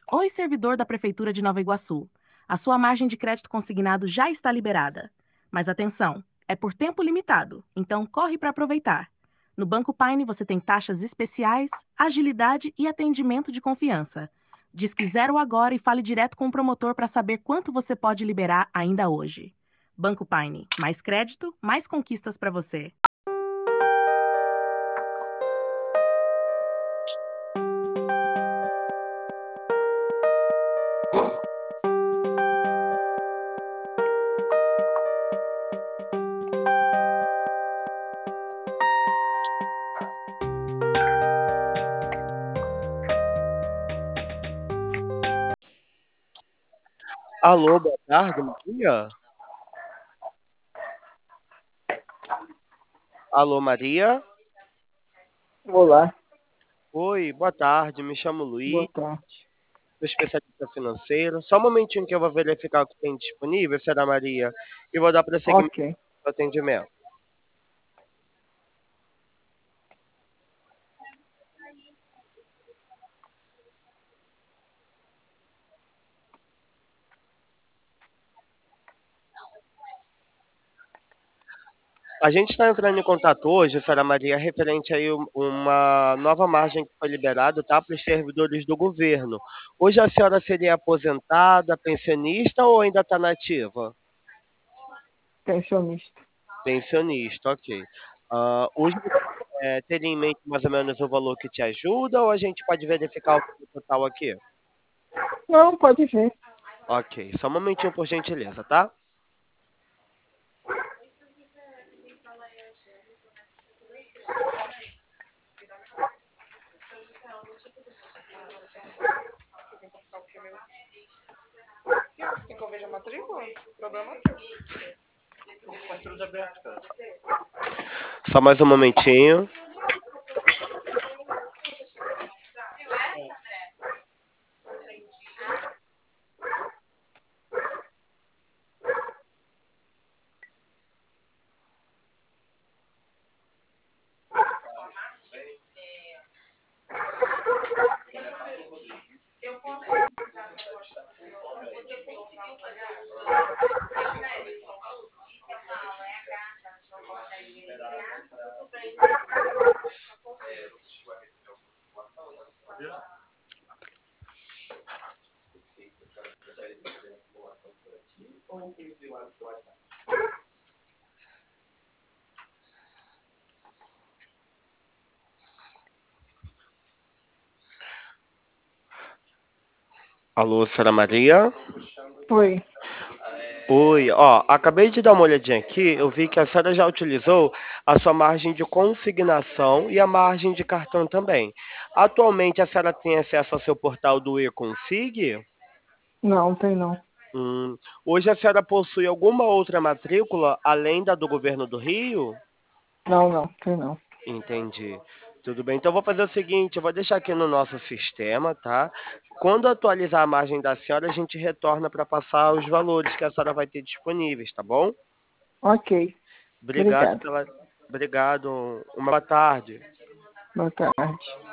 Oi, servidor da Prefeitura de Nova Iguaçu. A sua margem de crédito consignado já está liberada. Mas atenção, é por tempo limitado, então corre para aproveitar. No Banco Paine você tem taxas especiais, agilidade e atendimento de confiança. Disque zero agora e fale direto com o promotor para saber quanto você pode liberar ainda hoje. Banco Paine, mais crédito, mais conquistas para você. Alô, boa tarde, Maria. Alô, Maria. Olá, Oi, boa tarde. Me chamo Luiz, boa tarde. sou especialista financeiro. Só um momentinho que eu vou verificar o que tem disponível, será Maria, e vou dar prosseguimento Ok. ao atendimento. A gente está entrando em contato hoje, Sara Maria, referente aí uma nova margem que foi liberada, tá, para os servidores do governo. Hoje a senhora seria aposentada, pensionista ou ainda está nativa? Pensionista. Pensionista, ok. Hoje teria em mente mais ou menos o valor que te ajuda ou a gente pode verificar o total aqui? Não, pode vir. Ok, só um momentinho por gentileza, tá? Tem que ver a matrícula? O problema é Só mais um momentinho. Alô, Sra. Maria? Oi. Oi, ó, acabei de dar uma olhadinha aqui, eu vi que a senhora já utilizou a sua margem de consignação e a margem de cartão também. Atualmente a senhora tem acesso ao seu portal do e-Consig? Não, tem não. Hum, Hoje a senhora possui alguma outra matrícula além da do governo do Rio? Não, não, tem não. Entendi. Tudo bem. Então, eu vou fazer o seguinte: eu vou deixar aqui no nosso sistema, tá? Quando atualizar a margem da senhora, a gente retorna para passar os valores que a senhora vai ter disponíveis, tá bom? Ok. Obrigado Obrigado. pela. Obrigado. Uma boa tarde. Boa tarde.